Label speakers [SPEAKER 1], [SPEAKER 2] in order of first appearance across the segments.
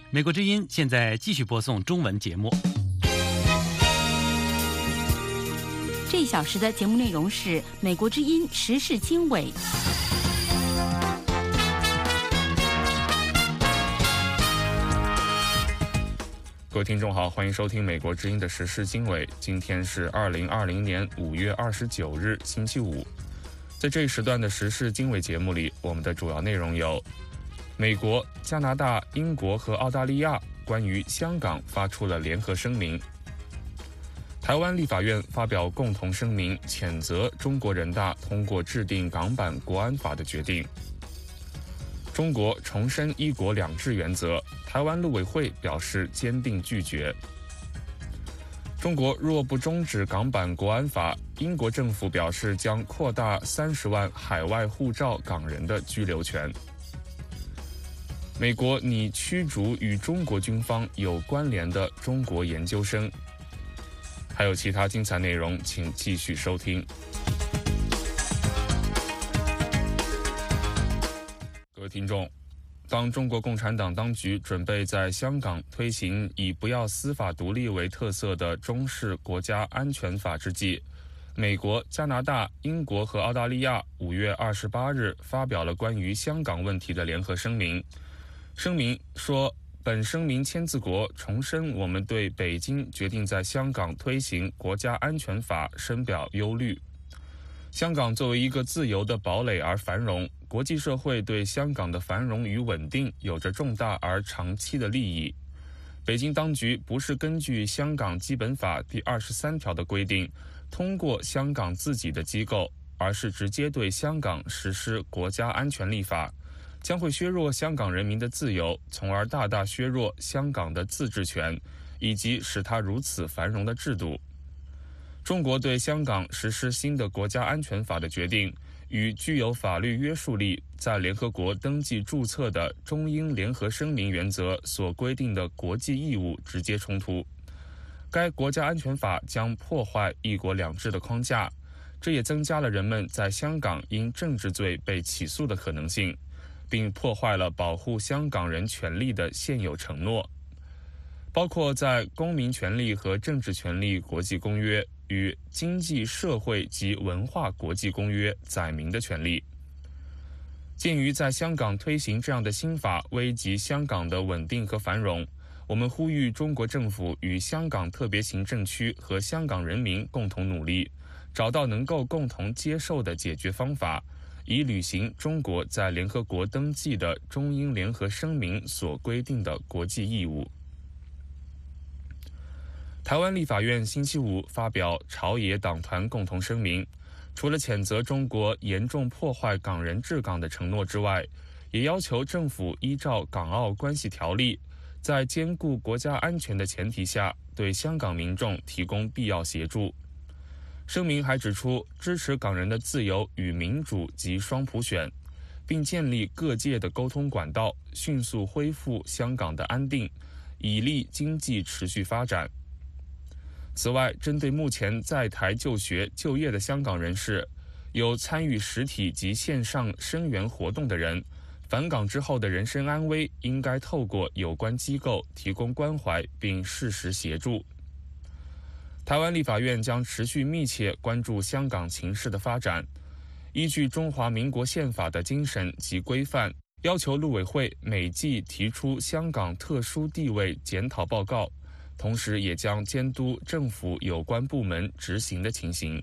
[SPEAKER 1] 美国之音现在继续播送中文节目。
[SPEAKER 2] 这一小时的节目内容是美国之音时事经纬。
[SPEAKER 3] 各位听众好，欢迎收听美国之音的时事经纬。今天是2020年5月29日，星期五。在这一时段的时事经纬节目里，我们的主要内容有：美国、加拿大、英国和澳大利亚关于香港发出了联合声明；台湾立法院发表共同声明，谴责中国人大通过制定港版国安法的决定；中国重申一国两制原则，台湾陆委会表示坚定拒绝；中国若不终止港版国安法，英国政府表示将扩大30万海外护照港人的居留权；美国拟驱逐与中国军方有关联的中国研究生。还有其他精彩内容，请继续收听。各位听众，当中国共产党当局准备在香港推行以不要司法独立为特色的中式国家安全法之际，美国、加拿大、英国和澳大利亚5月28日发表了关于香港问题的联合声明。声明说，本声明签字国重申我们对北京决定在香港推行国家安全法深表忧虑。香港作为一个自由的堡垒而繁荣，国际社会对香港的繁荣与稳定有着重大而长期的利益。北京当局不是根据香港基本法第23条的规定通过香港自己的机构，而是直接对香港实施国家安全立法，将会削弱香港人民的自由，从而大大削弱香港的自治权，以及使它如此繁荣的制度。中国对香港实施新的国家安全法的决定，与具有法律约束力、在联合国登记注册的中英联合声明原则所规定的国际义务直接冲突。该国家安全法将破坏一国两制的框架，这也增加了人们在香港因政治罪被起诉的可能性，并破坏了保护香港人权利的现有承诺，包括在公民权利和政治权利国际公约与经济社会及文化国际公约载明的权利。鉴于在香港推行这样的新法危及香港的稳定和繁荣，我们呼吁中国政府与香港特别行政区和香港人民共同努力，找到能够共同接受的解决方法，以履行中国在联合国登记的中英联合声明所规定的国际义务。台湾立法院星期五发表朝野党团共同声明，除了谴责中国严重破坏港人治港的承诺之外，也要求政府依照港澳关系条例，在兼顾国家安全的前提下，对香港民众提供必要协助。声明还指出，支持港人的自由与民主及双普选，并建立各界的沟通管道，迅速恢复香港的安定，以利经济持续发展。此外，针对目前在台就学、就业的香港人士，有参与实体及线上声援活动的人，返港之后的人身安危应该透过有关机构提供关怀并适时协助。台湾立法院将持续密切关注香港情势的发展，依据中华民国宪法的精神及规范，要求陆委会每季提出香港特殊地位检讨报告，同时也将监督政府有关部门执行的情形。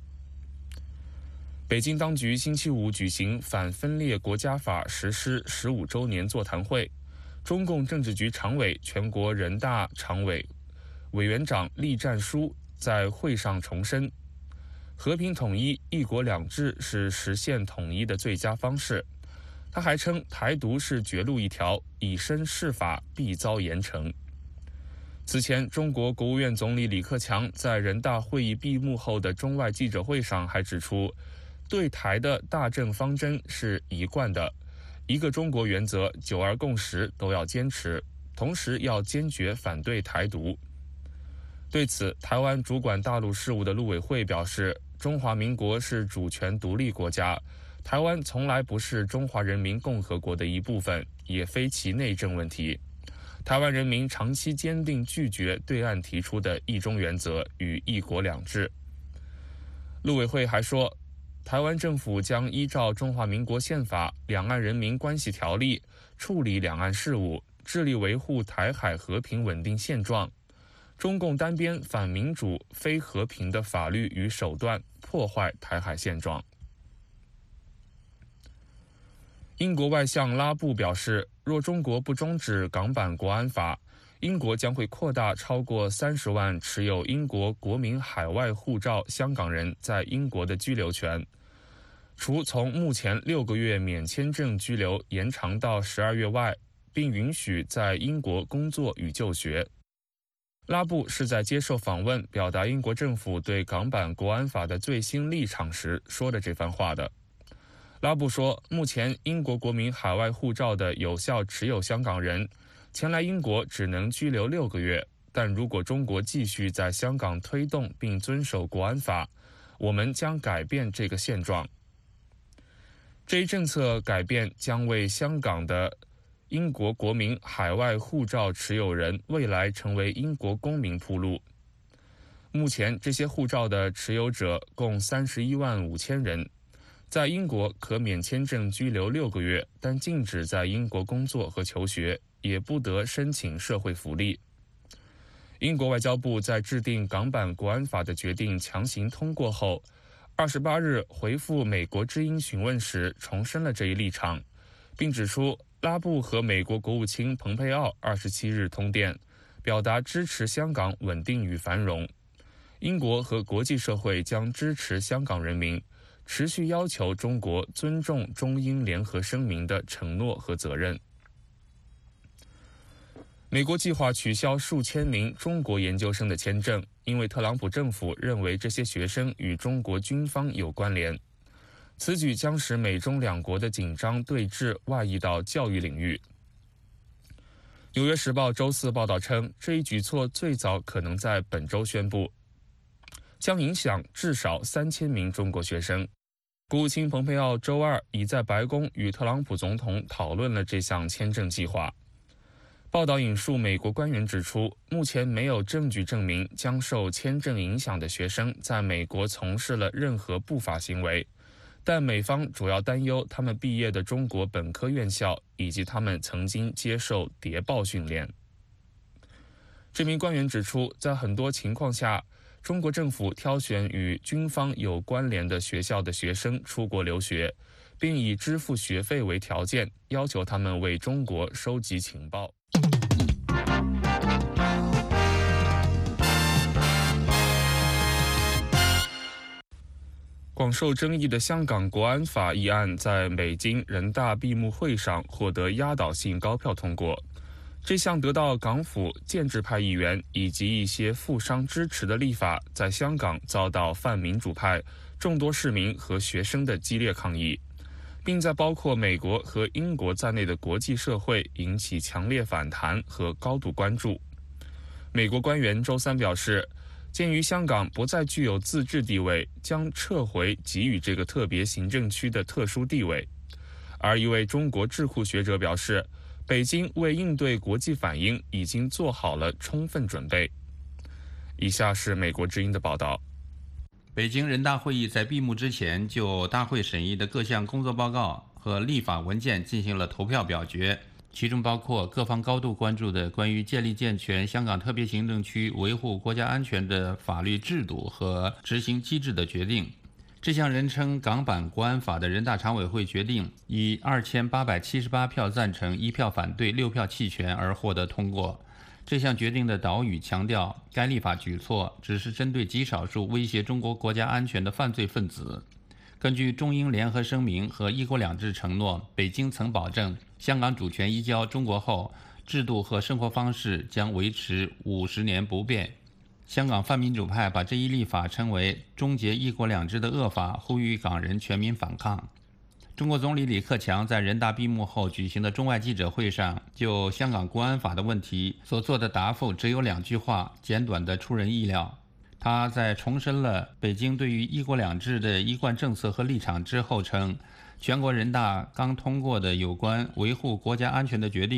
[SPEAKER 3] 北京当局星期五举行反分裂国家法实施15周年座谈会，中共政治局常委、全国人大常委委员长栗战书在会上重申，和平统一、一国两制是实现统一的最佳方式。他还称，台独是绝路一条，以身试法必遭严惩。此前，中国国务院总理李克强在人大会议闭幕后的中外记者会上还指出，对台的大政方针是一贯的，一个中国原则、9·2共识都要坚持，同时要坚决反对台独。对此，台湾主管大陆事务的陆委会表示，中华民国是主权独立国家，台湾从来不是中华人民共和国的一部分，也非其内政问题。 台湾人民长期坚定拒绝对岸提出的一中原则与一国两制。陆委会还说，台湾政府将依照中华民国宪法、两岸人民关系条例处理两岸事务，致力维护台海和平稳定现状。中共单边反民主、非和平的法律与手段破坏台海现状。英国外相拉布表示，若中国不终止港版国安法，英国将会扩大超过30万持有英国国民海外护照香港人在英国的居留权，除从目前6个月免签证居留延长到12月外，并允许在英国工作与就学。拉布是在接受访问表达英国政府对港版国安法的最新立场时说的这番话的。拉布说，目前英国国民海外护照的有效持有香港人前来英国只能居留6个月，但如果中国继续在香港推动并遵守国安法，我们将改变这个现状。这一政策改变将为香港的英国国民海外护照持有人未来成为英国公民铺路。目前这些护照的持有者共31万5千人，在英国可免签证居留6个月，但禁止在英国工作和求学，也不得申请社会福利。英国外交部在制定港版国安法的决定强行通过后，28日回复美国之音询问时重申了这一立场，并指出拉布和美国国务卿蓬佩奥27日通电，表达支持香港稳定与繁荣。英国和国际社会将支持香港人民，持续要求中国尊重中英联合声明的承诺和责任。美国计划取消数千名中国研究生的签证，因为特朗普政府认为这些学生与中国军方有关联。此举将使美中两国的紧张对峙外溢到教育领域。纽约时报周四报道称，这一举措最早可能在本周宣布，将影响至少3000名中国学生。国务卿蓬佩奥周二已在白宫与特朗普总统讨论了这项签证计划。报道引述美国官员指出，目前没有证据证明将受签证影响的学生在美国从事了任何不法行为，但美方主要担忧他们毕业的中国本科院校以及他们曾经接受谍报训练。这名官员指出，在很多情况下，中国政府挑选与军方有关联的学校的学生出国留学，并以支付学费为条件，要求他们为中国收集情报。广受争议的香港国安法议案在北京人大闭幕会上获得压倒性高票通过。这项得到港府建制派议员以及一些富商支持的立法，在香港遭到泛民主派、众多市民和学生的激烈抗议，并在包括美国和英国在内的国际社会引起强烈反弹和高度关注。美国官员周三表示，鉴于香港不再具有自治地位，将撤回给予这个特别行政区的特殊地位。而一位中国智库学者表示，北京为应对国际反应已经做好了充分准备。以下是美国之音的报道。
[SPEAKER 4] 北京人大会议在闭幕之前就大会审议的各项工作报告和立法文件进行了投票表决，其中包括各方高度关注的关于建立健全香港特别行政区维护国家安全的法律制度和执行机制的决定。这项人称港版国安法的人大常委会决定以2878票赞成、1票反对、6票弃权而获得通过。这项决定的导语强调，该立法举措只是针对极少数威胁中国国家安全的犯罪分子。根据中英联合声明和一国两制承诺，北京曾保证香港主权移交中国后，制度和生活方式将维持50年不变。香港泛民主派把这一立法称为终结一国两制的恶法，呼吁港人全民反抗。中国总理李克强在人大闭幕后举行的中外记者会上，就香港国安法的问题所做的答复只有2句话，简短的出人意料。他在重申了北京对于一国两制的一贯政策和立场之后称，全国人大刚通过的有关维护国家安全的决定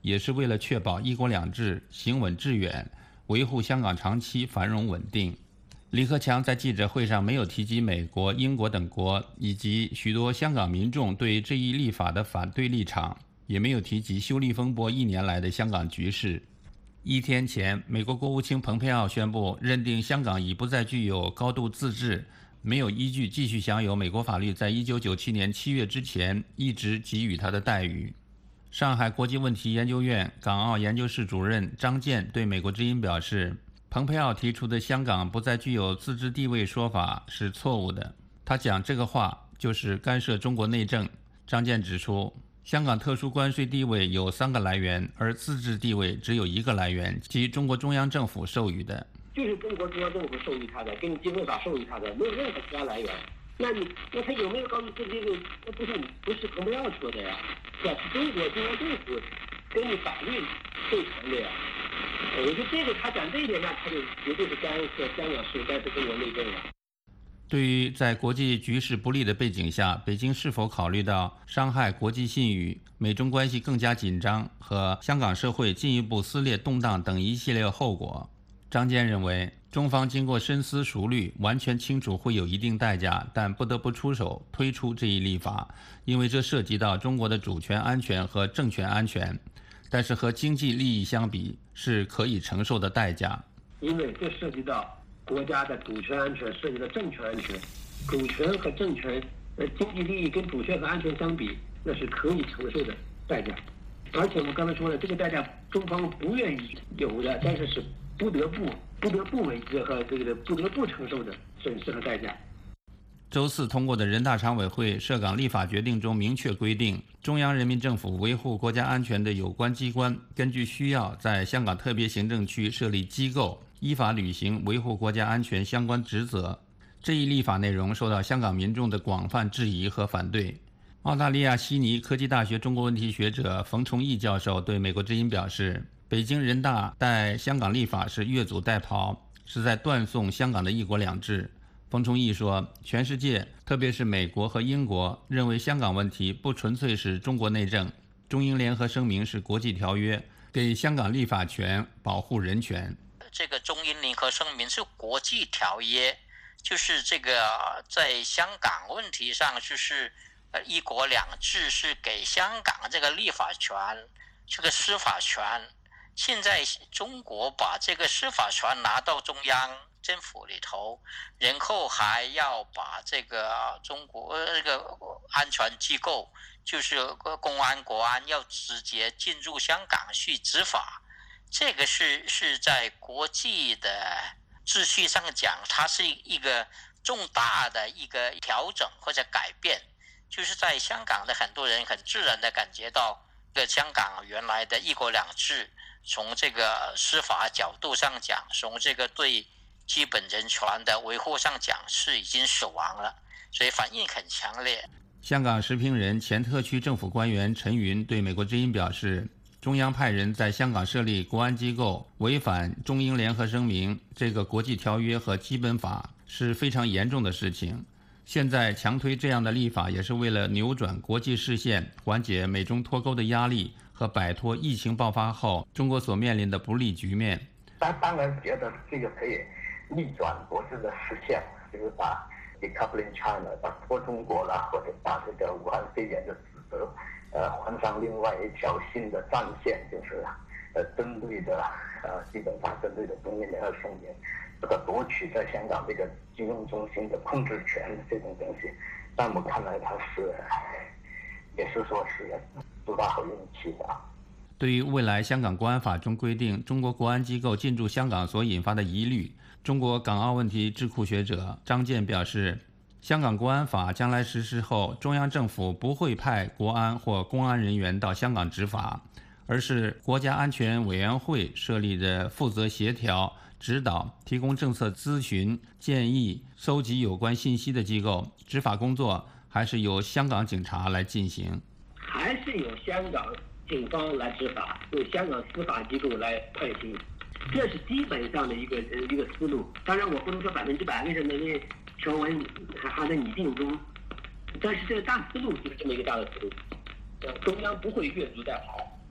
[SPEAKER 4] 也是为了确保一国两制行稳致远，维护香港长期繁荣稳定。李克强在记者会上没有提及美国、英国等国以及许多香港民众对这一立法的反对立场，也没有提及修例风波1年来的香港局势。1天前，美国国务卿蓬佩奥宣布认定香港已不再具有高度自治，没有依据继续享有美国法律在1997年7月之前一直给予他的待遇。上海国际问题研究院港澳研究室主任张健对美国之音表示，蓬佩奥提出的香港不再具有自治地位说法是错误的，他讲这个话就是干涉中国内政。张健指出，香港特殊关税地位有3个来源，而自治地位只有1个来源，即中国中央政府授予的。
[SPEAKER 5] 就是中国中央政府授予他的，跟基本法授予他的，没有任何其他来源。那他有没有高度自治地位？那不是蓬佩奥说的呀，是吧？是中国中央政府根据法律授权的呀。我觉得这个他讲这一点，那他就绝对是干涉香港事，干涉中国内政了。
[SPEAKER 4] 对于在国际局势不利的背景下，北京是否考虑到伤害国际信誉、美中关系更加紧张和香港社会进一步撕裂动荡等一系列后果？张坚认为，中方经过深思熟虑，完全清楚会有一定代价，但不得不出手推出这一立法，因为这涉及到中国的主权安全和政权安全，但是和经济利益相比是可以承受的代价。
[SPEAKER 5] 因为这涉及到国家的主权安全，涉及到政权安全，主权和政权经济利益跟主权和安全相比，那是可以承受的代价。而且我刚才说了，这个代价中方不愿意有的，但是是不得不为之和这个不得不承受的损失和代价。
[SPEAKER 4] 周四通过的人大常委会涉港立法决定中明确规定，中央人民政府维护国家安全的有关机关根据需要在香港特别行政区设立机构，依法履行维护国家安全相关职责。这一立法内容受到香港民众的广泛质疑和反对。澳大利亚悉尼科技大学中国问题学者冯崇义教授对美国之音表示，北京人大代香港立法是越俎代庖，是在断送香港的一国两制。冯崇义说，全世界特别是美国和英国认为香港问题不纯粹是中国内政，中英联合声明是国际条约，给香港立法权，保护人权。
[SPEAKER 6] 这个中英联合声明是国际条约，就是这个在香港问题上就是一国两制是给香港这个立法权，这个司法权。现在中国把这个司法权拿到中央政府里头，然后还要把这个中国这个安全机构，就是公安国安，要直接进入香港去执法。这个是在国际的秩序上讲，它是一个重大的一个调整或者改变，就是在香港的很多人很自然的感觉到，香港原来的一国两制，从这个司法角度上讲，从这个对基本人权的维护上讲，是已经死亡了，所以反应很强烈。
[SPEAKER 4] 香港时评人、前特区政府官员陈云对美国之音表示，中央派人在香港设立国安机构，违反中英联合声明这个国际条约和基本法是非常严重的事情。现在强推这样的立法，也是为了扭转国际视线，缓解美中脱钩的压力和摆脱疫情爆发后中国所面临的不利局面。
[SPEAKER 7] 当然觉得这个可以逆转国际的视线，就是把 decoupling China 把脱中国了，或者把这个武汉肺炎的指责换上另外一条新的战线，就是针对的基本法针对的中英联合声明，这个夺取在香港这个金融中心的控制权这种东西，在我看来它是也是说是不大好运气的。
[SPEAKER 4] 对于未来香港国安法中规定中国国安机构进驻香港所引发的疑虑，中国港澳问题智库学者张健表示，香港国安法将来实施后，中央政府不会派国安或公安人员到香港执法，而是国家安全委员会设立的负责协调、指导、提供政策咨询、建议、搜集有关信息的机构，执法工作还是由香港警察来进行。
[SPEAKER 5] 还是由香港警方来执法，由香港司法机构来判刑，这是基本上的一个思路。当然，我不能说100%为什么那条文还在拟定中，但是这个大思路就是这么一个大的思路。中央不会越俎代庖，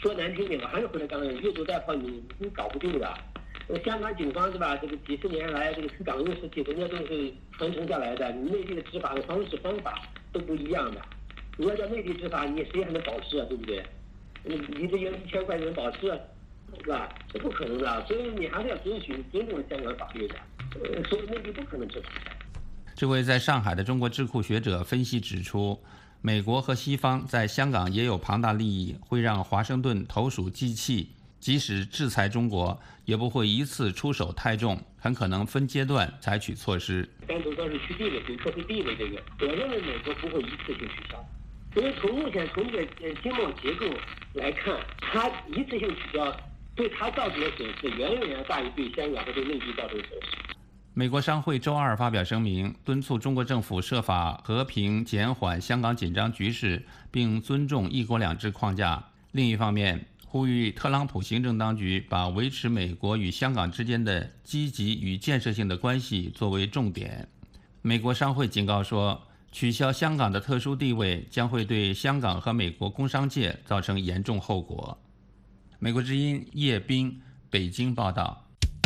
[SPEAKER 5] 说难听点，我还是回来刚刚越俎代庖，你搞不定的。香港警方是吧？这个几十年来，这个港务实体人家都是传承下来的，你内地的执法的方式方法都不一样的。你要在内地执法，你谁还能保释啊？对不对？你这有1000块钱保释，是吧？这不可能的，所以你还是要遵守香港法律的。所以内地不可能执法。
[SPEAKER 4] 这位在上海的中国智库学者分析指出，美国和西方在香港也有庞大利益，会让华盛顿投鼠忌器，即使制裁中国，也不会一次出手太重，很可能分阶段采取措施。
[SPEAKER 5] 单独是去地位，比如说是地位这个，我认为美国不会一次性取消，因为目前从这个经贸结构来看，它一次性取消对它造成的损失远远大于对香港和对内地造成的损失。
[SPEAKER 4] 美国商会周二发表声明，敦促中国政府设法和平减缓香港紧张局势，并尊重一国两制框架。另一方面，呼吁特朗普行政当局把维持美国与香港之间的积极与建设性的关系作为重点。美国商会警告说，取消香港的特殊地位将会对香港和美国工商界造成严重后果。美国之音叶斌，北京报道。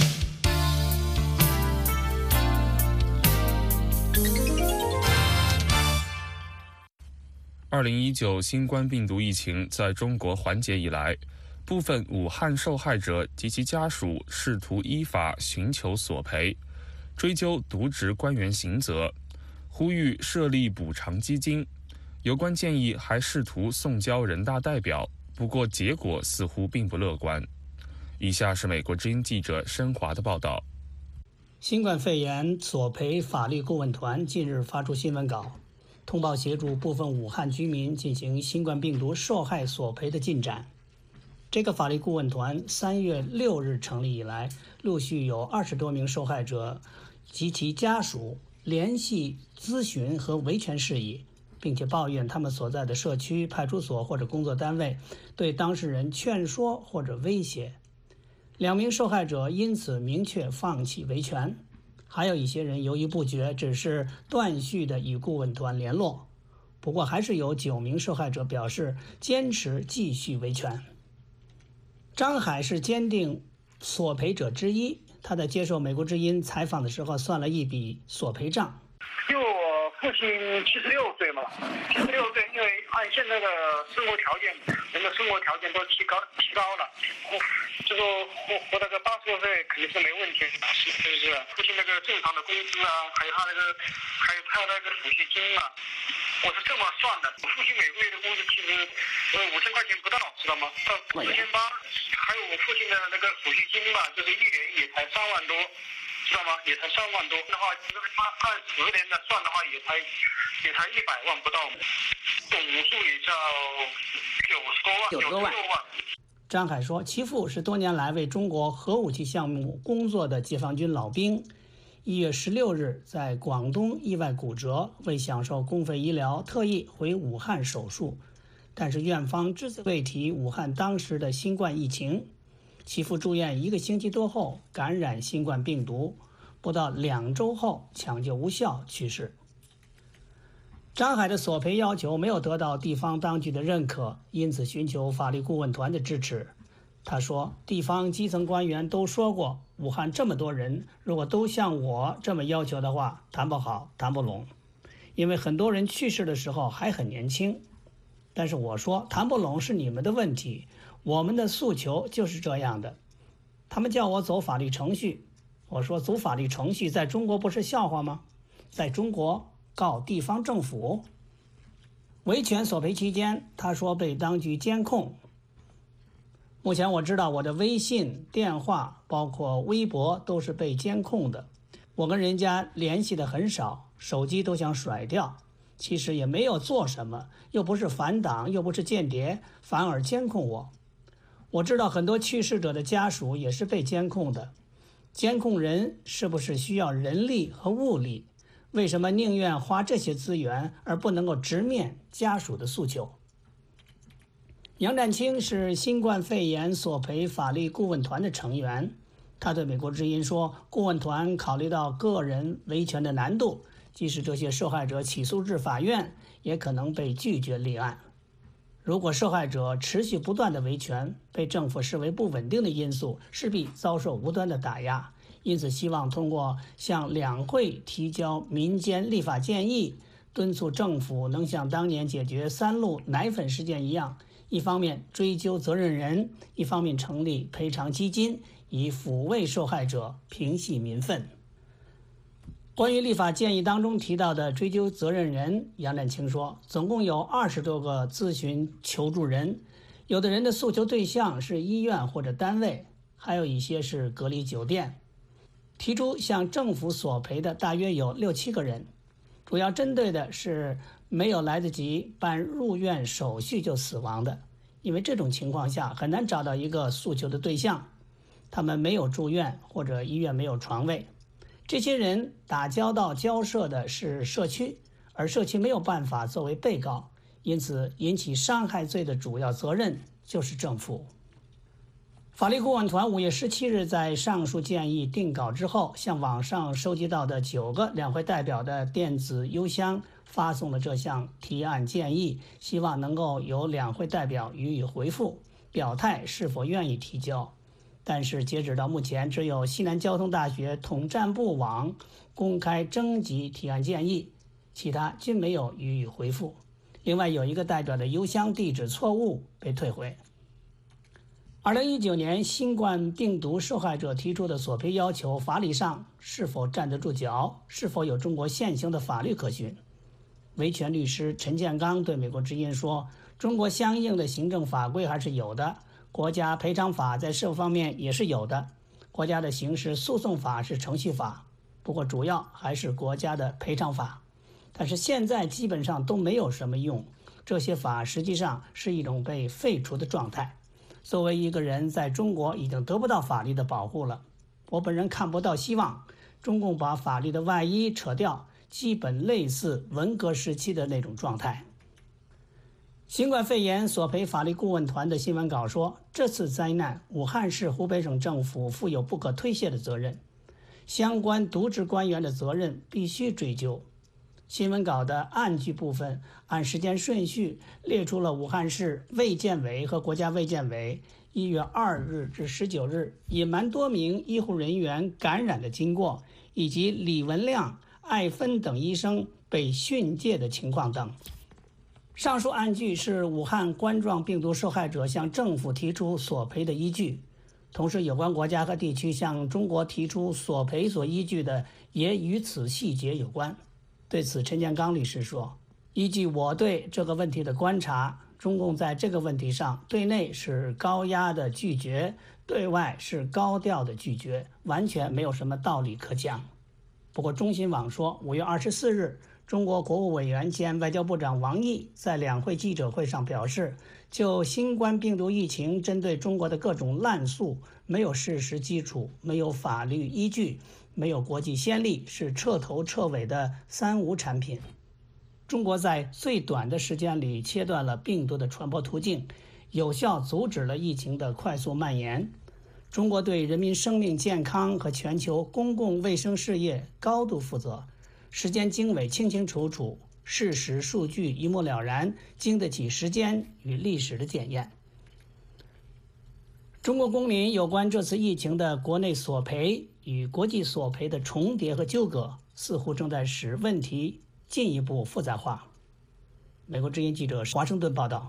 [SPEAKER 3] 2019新冠病毒疫情在中国缓解以来，部分武汉受害者及其家属试图依法寻求索赔，追究渎职官员刑责，呼吁设立补偿基金。有关建议还试图送交人大代表，不过结果似乎并不乐观。以下是美国之音记者申华的报道。
[SPEAKER 8] 新冠肺炎索赔法律顾问团近日发出新闻稿，通报协助部分武汉居民进行新冠病毒受害索赔的进展。这个法律顾问团3月6日成立以来，陆续有20多名受害者及其家属联系咨询和维权事宜，并且抱怨他们所在的社区、派出所或者工作单位对当事人劝说或者威胁。2名受害者因此明确放弃维权，还有一些人犹豫不决，只是断续地与顾问团联络。不过还是有9名受害者表示坚持继续维权。张海是坚定索赔者之一，他在接受美国之音采访的时候算了一笔索赔账。
[SPEAKER 9] 因为我父亲76岁嘛，76岁，因为按现在的生活条件，人的生活条件都提高了，就说活到个80多岁肯定是没问题，是不是？父亲那个正常的工资啊，还有他那个抚恤金嘛，我是这么算的。我父亲每个月的工资其实5000块钱不到，知道吗？到4800，还有我父亲的那个抚恤金嘛，就是1年也才3万多。知道吗？也才3万多的话，按10年的算的话，也才100万不到，总数也叫90多万。
[SPEAKER 8] 张海说，其父是多年来为中国核武器项目工作的解放军老兵。1月16日在广东意外骨折，为享受公费医疗，特意回武汉手术，但是院方只字未提武汉当时的新冠疫情。其父住院1个星期多后感染新冠病毒，不到2周后抢救无效去世。张海的索赔要求没有得到地方当局的认可，因此寻求法律顾问团的支持。他说，地方基层官员都说过，武汉这么多人，如果都像我这么要求的话，谈不好，谈不拢，因为很多人去世的时候还很年轻。但是我说，谈不拢是你们的问题，我们的诉求就是这样的。他们叫我走法律程序，我说走法律程序在中国不是笑话吗？在中国告地方政府。维权索赔期间，他说被当局监控。目前我知道我的微信、电话包括微博都是被监控的，我跟人家联系的很少，手机都想甩掉，其实也没有做什么，又不是反党，又不是间谍，反而监控我。我知道很多去世者的家属也是被监控的，监控人是不是需要人力和物力？为什么宁愿花这些资源而不能够直面家属的诉求？杨占清是新冠肺炎索赔法律顾问团的成员，他对美国之音说，顾问团考虑到个人维权的难度，即使这些受害者起诉至法院，也可能被拒绝立案。 如果受害者持续不断的维权，被政府视为不稳定的因素，势必遭受无端的打压。因此，希望通过向两会提交民间立法建议，敦促政府能像当年解决三鹿奶粉事件一样，一方面追究责任人，一方面成立赔偿基金，以抚慰受害者，平息民愤。关于立法建议当中提到的追究责任人，杨展清说，总共有20多个咨询求助人，有的人的诉求对象是医院或者单位，还有一些是隔离酒店。提出向政府索赔的大约有6、7个人，主要针对的是没有来得及办入院手续就死亡的，因为这种情况下很难找到一个诉求的对象，他们没有住院或者医院没有床位。这些人打交道交涉的是社区，而社区没有办法作为被告，因此引起伤害罪的主要责任就是政府。法律顾问团5月17日在上述建议定稿之后，向网上收集到的9个两会代表的电子邮箱发送了这项提案建议，希望能够由两会代表予以回复，表态是否愿意提交。但是截止到目前，只有西南交通大学统战部网公开征集提案建议，其他均没有予以回复。另外有一个代表的邮箱地址错误被退回。2019年新冠病毒受害者提出的索赔要求，法理上是否站得住脚，是否有中国现行的法律可循？维权律师陈建刚对美国之音说，中国相应的行政法规还是有的，国家赔偿法在社会方面也是有的，国家的刑事诉讼法是程序法，不过主要还是国家的赔偿法。但是现在基本上都没有什么用，这些法实际上是一种被废除的状态。作为一个人在中国已经得不到法律的保护了，我本人看不到希望。中共把法律的外衣扯掉，基本类似文革时期的那种状态。新冠肺炎索赔法律顾问团的新闻稿说，这次灾难武汉市湖北省政府负有不可推卸的责任，相关渎职官员的责任必须追究。新闻稿的案句部分按时间顺序列出了武汉市卫健委和国家卫健委1月2日至19日隐瞒多名医护人员感染的经过，以及李文亮、艾芬等医生被训诫的情况等。上述案句是武汉冠状病毒受害者向政府提出索赔的依据，同时有关国家和地区向中国提出索赔所依据的也与此细节有关。对此，陈建刚律师说，依据我对这个问题的观察，中共在这个问题上对内是高压的拒绝，对外是高调的拒绝，完全没有什么道理可讲。不过中新网说，5月24日中国国务委员兼外交部长王毅在两会记者会上表示，就新冠病毒疫情针对中国的各种滥诉没有事实基础，没有法律依据，没有国际先例，是彻头彻尾的三无产品。中国在最短的时间里切断了病毒的传播途径，有效阻止了疫情的快速蔓延。中国对人民生命健康和全球公共卫生事业高度负责，时间经纬清清楚楚，事实数据一目了然，经得起时间与历史的检验。中国公民有关这次疫情的国内索赔与国际索赔的重叠和纠葛，似乎正在使问题进一步复杂化。美国之音记者华盛顿报道。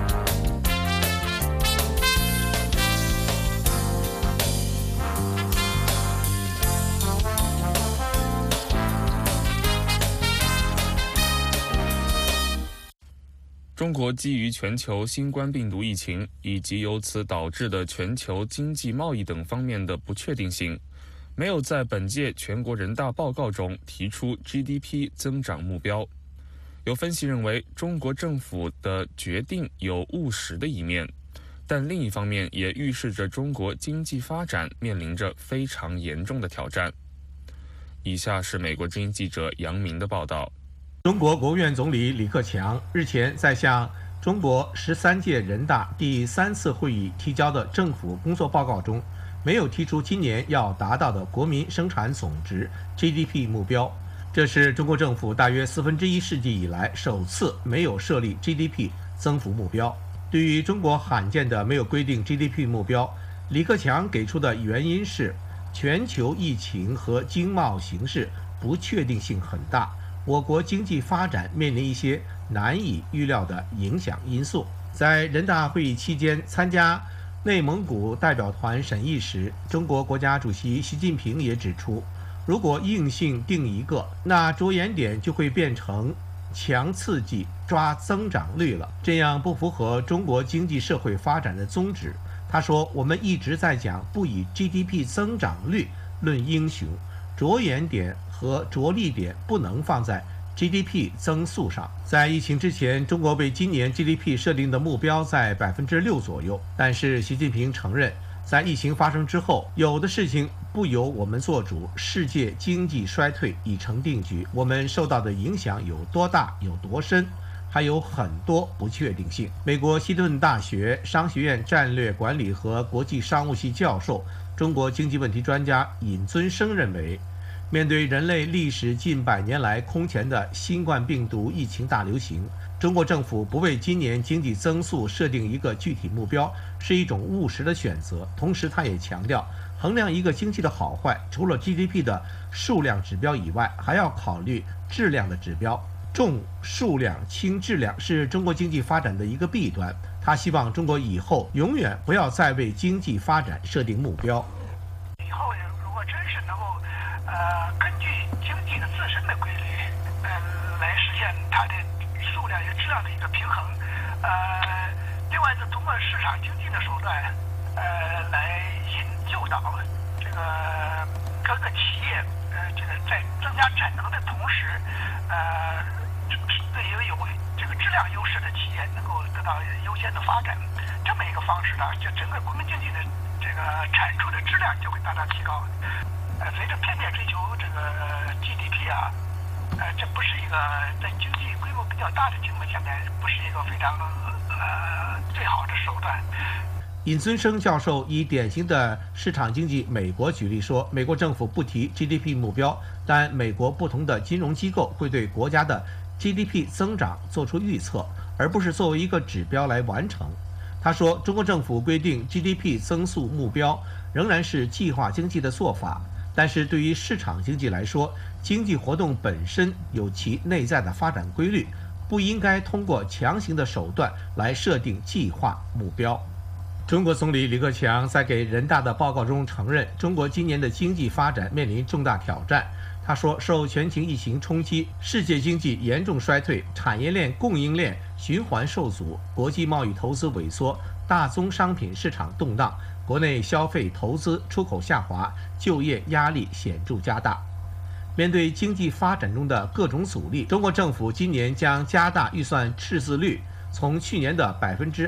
[SPEAKER 3] 中国基于全球新冠病毒疫情以及由此导致的全球经济贸易等方面的不确定性，没有在本届全国人大报告中提出 GDP 增长目标。有分析认为，中国政府的决定有务实的一面，但另一方面也预示着中国经济发展面临着非常严重的挑战。以下是美国之音记者杨明的报道。
[SPEAKER 10] 中国国务院总理李克强日前在向中国13届人大第3次会议提交的政府工作报告中，没有提出今年要达到的国民生产总值 GDP 目标。这是中国政府大约1/4世纪以来首次没有设立 GDP 增幅目标。对于中国罕见的没有规定 GDP 目标，李克强给出的原因是全球疫情和经贸形势不确定性很大，我国经济发展面临一些难以预料的影响因素。在人大会议期间参加内蒙古代表团审议时，中国国家主席习近平也指出，如果硬性定一个，那着眼点就会变成强刺激抓增长率了，这样不符合中国经济社会发展的宗旨。他说，我们一直在讲不以 GDP 增长率论英雄，着眼点和着力点不能放在 GDP 增速上。在疫情之前，中国为今年 GDP 设定的目标在6%左右，但是习近平承认，在疫情发生之后，有的事情不由我们做主，世界经济衰退已成定局，我们受到的影响有多大有多深，还有很多不确定性。美国希顿大学商学院战略管理和国际商务系教授、中国经济问题专家尹尊生认为，面对人类历史近100年来空前的新冠病毒疫情大流行，中国政府不为今年经济增速设定一个具体目标，是一种务实的选择。同时，他也强调，衡量一个经济的好坏，除了 GDP 的数量指标以外，还要考虑质量的指标。重数量轻质量是中国经济发展的一个弊端。他希望中国以后永远不要再为经济发展设定目标。
[SPEAKER 11] 以后如果真是能够根据经济的自身的规律，来实现它的数量与质量的一个平衡。另外是通过市场经济的手段，来诱导这个各个企业，这个在增加产能的同时，对于有这个质量优势的企业能够得到优先的发展。这么一个方式呢，就整个国民经济的这个产出的质量就会大大提高。随着片面追求这个 GDP 啊，这不是一个在经济规模比较大的情况下面，不是一个非常最好的手段。
[SPEAKER 10] 尹尊生教授以典型的市场经济美国举例说，美国政府不提 GDP 目标，但美国不同的金融机构会对国家的 GDP 增长做出预测，而不是作为一个指标来完成。他说，中国政府规定 GDP 增速目标仍然是计划经济的做法，但是对于市场经济来说，经济活动本身有其内在的发展规律，不应该通过强行的手段来设定计划目标。中国总理李克强在给人大的报告中承认，中国今年的经济发展面临重大挑战。他说，受全球疫情冲击，世界经济严重衰退，产业链、供应链循环受阻，国际贸易投资萎缩，大宗商品市场动荡，国内消费、投资、出口下滑，就业压力显著加大。面对经济发展中的各种阻力，中国政府今年将加大预算赤字率，从去年的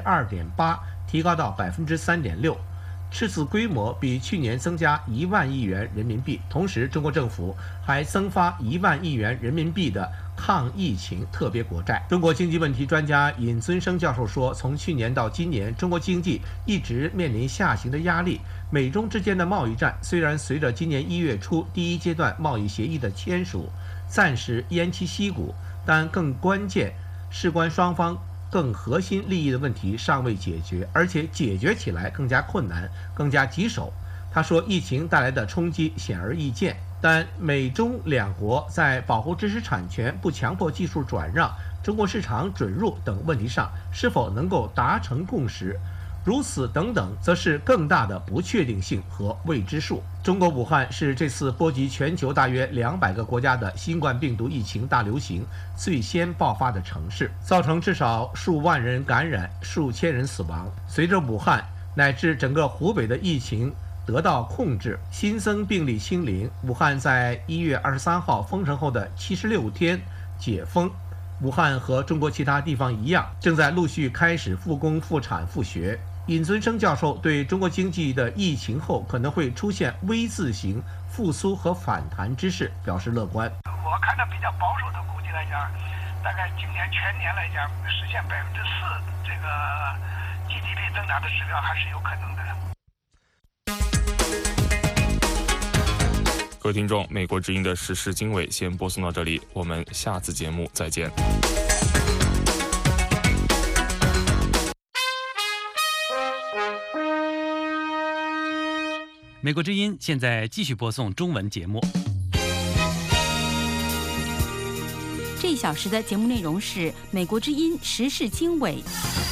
[SPEAKER 10] 2.8%提高到3.6%，赤字规模比去年增加1万亿元人民币。同时，中国政府还增发1万亿元人民币的抗疫情特别国债。中国经济问题专家尹尊生教授说，从去年到今年，中国经济一直面临下行的压力。美中之间的贸易战虽然随着今年1月初第一阶段贸易协议的签署，暂时偃旗息鼓，但更关键事关双方更核心利益的问题尚未解决，而且解决起来更加困难，更加棘手。他说，疫情带来的冲击显而易见，但美中两国在保护知识产权、不强迫技术转让、中国市场准入等问题上是否能够达成共识，如此等等，则是更大的不确定性和未知数。中国武汉是这次波及全球大约200个国家的新冠病毒疫情大流行最先爆发的城市，造成至少数万人感染、数千人死亡。随着武汉乃至整个湖北的疫情得到控制，新增病例清零，武汉在1月23号封城后的76天解封。武汉和中国其他地方一样，正在陆续开始复工、复产、复学。尹尊生教授对中国经济的疫情后可能会出现 V 字形复苏和反弹之势表示乐观。
[SPEAKER 11] 我看到比较保守的估计来讲，大概今年全年来讲实现4%这个 GDP 增长的指标还是有可能的。
[SPEAKER 3] 各位听众，美国之音的时事经纬先播送到这里，我们下次节目再见。
[SPEAKER 1] 美国之音现在继续播送中文节目。
[SPEAKER 2] 这一小时的节目内容是美国之音时事经纬。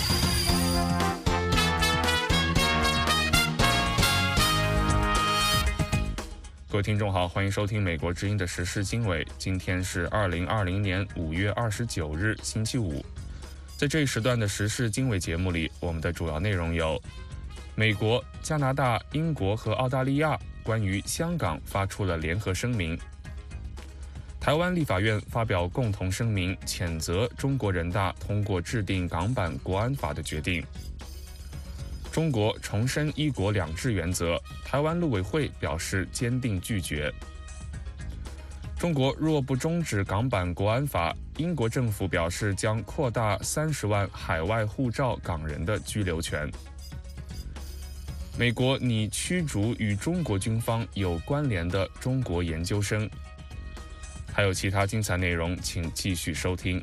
[SPEAKER 3] 各位听众好，欢迎收听美国之音的时事经纬。今天是2020年5月29日，星期五。在这一时段的时事经纬节目里，我们的主要内容有：美国、加拿大、英国和澳大利亚关于香港发出了联合声明；台湾立法院发表共同声明，谴责中国人大通过制定港版国安法的决定；中国重申一国两制原则，台湾陆委会表示坚定拒绝；中国若不终止港版国安法，英国政府表示将扩大30万海外护照港人的居留权；美国拟驱逐与中国军方有关联的中国研究生。还有其他精彩内容，请继续收听。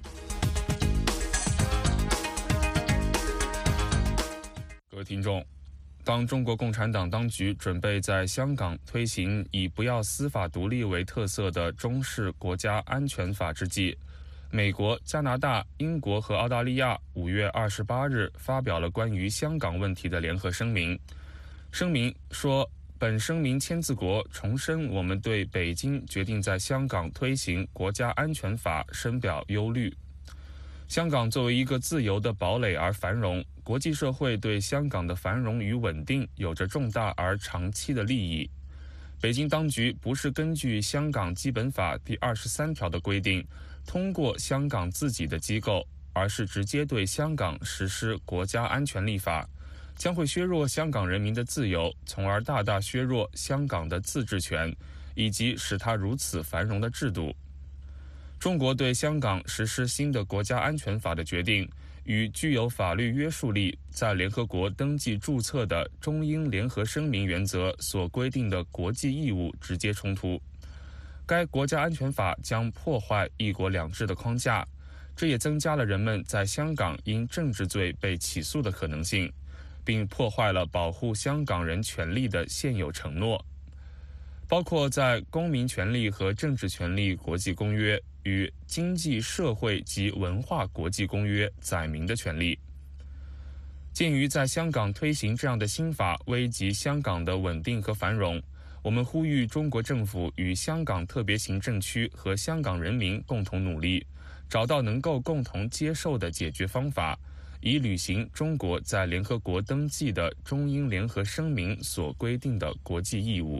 [SPEAKER 3] 各位听众，当中国共产党当局准备在香港推行以不要司法独立为特色的中式国家安全法之际，美国、加拿大、英国和澳大利亚5月28日发表了关于香港问题的联合声明。声明说，本声明签字国重申我们对北京决定在香港推行国家安全法深表忧虑。香港作为一个自由的堡垒而繁荣，国际社会对香港的繁荣与稳定有着重大而长期的利益。北京当局不是根据香港基本法第23条的规定通过香港自己的机构，而是直接对香港实施国家安全立法，将会削弱香港人民的自由，从而大大削弱香港的自治权，以及使它如此繁荣的制度。中国对香港实施新的国家安全法的决定，与具有法律约束力、在联合国登记注册的中英联合声明原则所规定的国际义务直接冲突。该国家安全法将破坏一国两制的框架，这也增加了人们在香港因政治罪被起诉的可能性，并破坏了保护香港人权利的现有承诺，包括在公民权利和政治权利国际公约与经济社会及文化国际公约载明的权利。鉴于在香港推行这样的新法危及香港的稳定和繁荣，我们呼吁中国政府与香港特别行政区和香港人民共同努力，找到能够共同接受的解决方法，以履行中国在联合国登记的中英联合声明所规定的国际义务。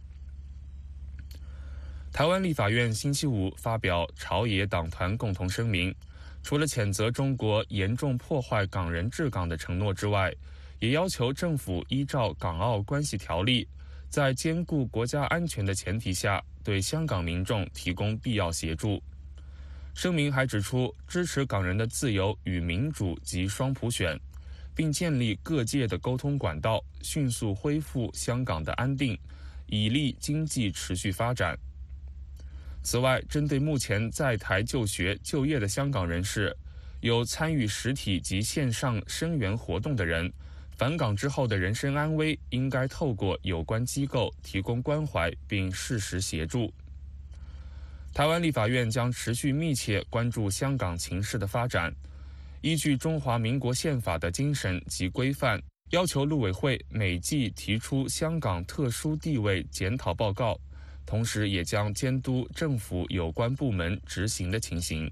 [SPEAKER 3] 台湾立法院星期五发表朝野党团共同声明，除了谴责中国严重破坏港人治港的承诺之外，也要求政府依照港澳关系条例，在兼顾国家安全的前提下，对香港民众提供必要协助。声明还指出，支持港人的自由与民主及双普选，并建立各界的沟通管道，迅速恢复香港的安定，以利经济持续发展。此外，针对目前在台就学、就业的香港人士，有参与实体及线上声援活动的人，返港之后的人身安危应该透过有关机构提供关怀并适时协助。台湾立法院将持续密切关注香港情势的发展，依据中华民国宪法的精神及规范，要求陆委会每季提出香港特殊地位检讨报告，同时也将监督政府有关部门执行的情形。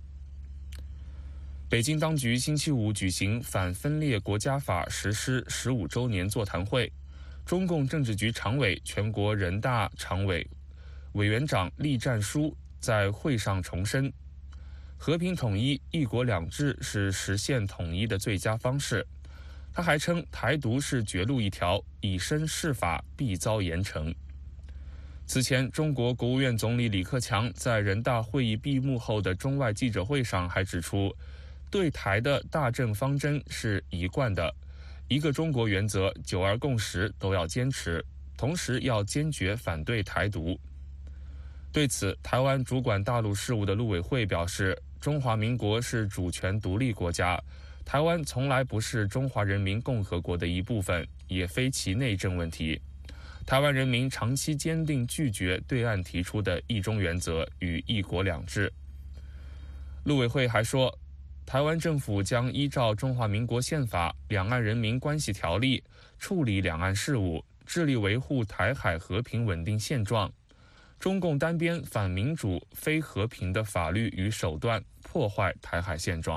[SPEAKER 3] 北京当局星期五举行反分裂国家法实施15周年座谈会，中共政治局常委、全国人大常委委员长栗战书在会上重申，和平统一、一国两制是实现统一的最佳方式。他还称，台独是绝路一条，以身试法必遭严惩。此前，中国国务院总理李克强在人大会议闭幕后的中外记者会上还指出，对台的大政方针是一贯的，一个中国原则、9·2共识都要坚持，同时要坚决反对台独。对此，台湾主管大陆事务的陆委会表示，中华民国是主权独立国家，台湾从来不是中华人民共和国的一部分，也非其内政问题。 台湾人民长期坚定拒绝对岸提出的一中原则与一国两制。陆委会还说，台湾政府将依照中华民国宪法、两岸人民关系条例处理两岸事务，致力维护台海和平稳定现状。中共单边反民主、非和平的法律与手段破坏台海现状。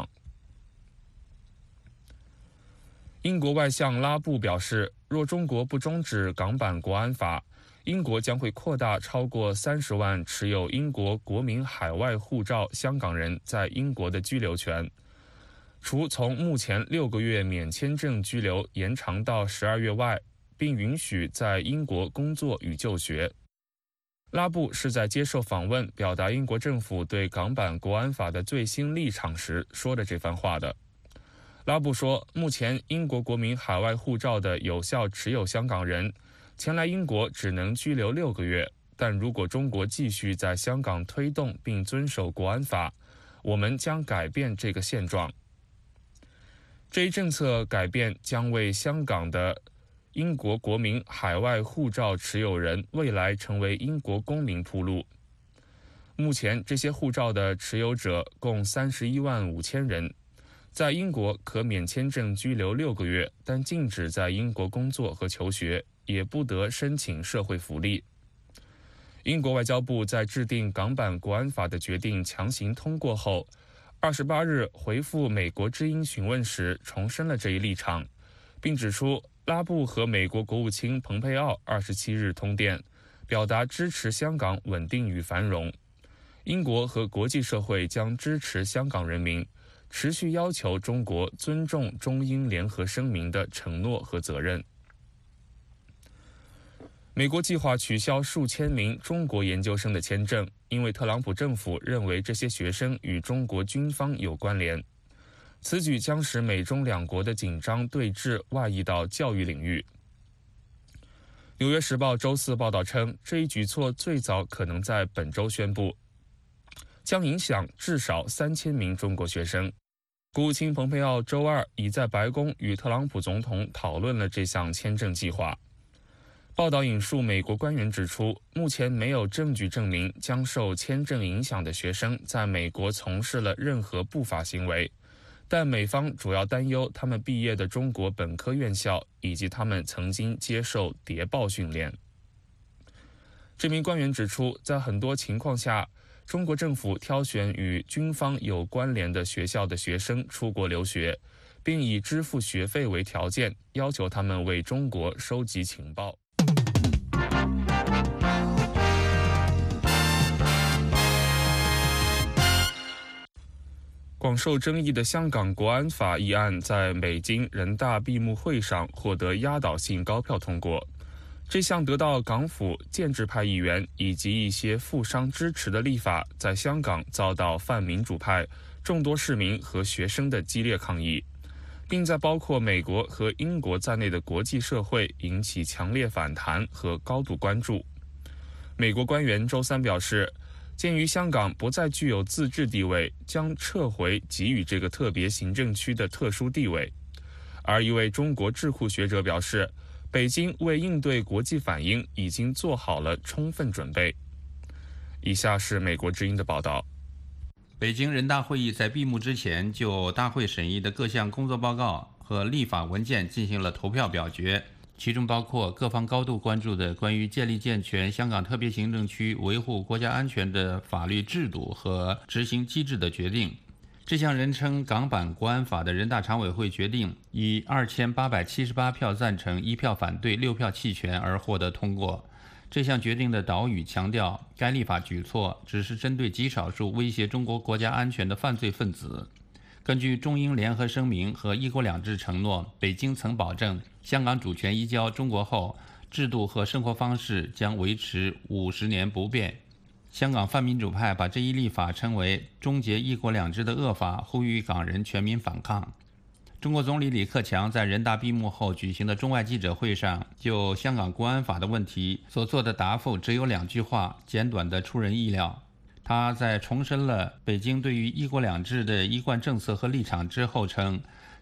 [SPEAKER 3] 英国外相拉布表示，若中国不终止港版国安法，英国将会扩大超过30万持有英国国民海外护照香港人在英国的居留权，除从目前6个月免签证居留延长到12月外，并允许在英国工作与就学。拉布是在接受访问表达英国政府对港版国安法的最新立场时说的这番话的。拉布说，目前英国国民海外护照的有效持有香港人前来英国只能居留6个月，但如果中国继续在香港推动并遵守国安法，我们将改变这个现状。这一政策改变将为香港的英国国民海外护照持有人未来成为英国公民铺路。目前这些护照的持有者共31万5千人，在英国可免签证居留6个月，但禁止在英国工作和求学，也不得申请社会福利。英国外交部在制定港版国安法的决定强行通过后，28日回复美国之音询问时重申了这一立场，并指出拉布和美国国务卿蓬佩奥27日通电，表达支持香港稳定与繁荣。英国和国际社会将支持香港人民，持续要求中国尊重中英联合声明的承诺和责任。美国计划取消数千名中国研究生的签证，因为特朗普政府认为这些学生与中国军方有关联。此举将使美中两国的紧张对峙外溢到教育领域。纽约时报周四报道称，这一举措最早可能在本周宣布，将影响至少3000名中国学生。国务卿蓬佩奥周二已在白宫与特朗普总统讨论了这项签证计划。报道引述美国官员指出，目前没有证据证明将受签证影响的学生在美国从事了任何不法行为，但美方主要担忧他们毕业的中国本科院校以及他们曾经接受谍报训练。这名官员指出，在很多情况下，中国政府挑选与军方有关联的学校的学生出国留学，并以支付学费为条件，要求他们为中国收集情报。广受争议的香港国安法议案在北京人大闭幕会上获得压倒性高票通过。这项得到港府建制派议员以及一些富商支持的立法，在香港遭到泛民主派、众多市民和学生的激烈抗议，并在包括美国和英国在内的国际社会引起强烈反弹和高度关注。美国官员周三表示，鉴于香港不再具有自治地位，将撤回给予这个特别行政区的特殊地位。而一位中国智库学者表示，北京为应对国际反应已经做好了充分准备。以下是美国之音的报道。
[SPEAKER 4] 北京人大会议在闭幕之前就大会审议的各项工作报告和立法文件进行了投票表决，其中包括各方高度关注的关于建立健全香港特别行政区维护国家安全的法律制度和执行机制的决定。这项人称港版国安法的人大常委会决定以2878票赞成、1票反对、6票弃权而获得通过。这项决定的导语强调，该立法举措只是针对极少数威胁中国国家安全的犯罪分子。根据中英联合声明和一国两制承诺，北京曾保证香港主权移交中国后，制度和生活方式将维持50年不变。香港泛民主派把这一立法称为终结一国两制的恶法，呼吁港人全民反抗。中国总理李克强在人大闭幕后举行的中外记者会上，就香港国安法的问题所做的答复只有2句话，简短的出人意料。他在重申了北京对于一国两制的一贯政策和立场之后称，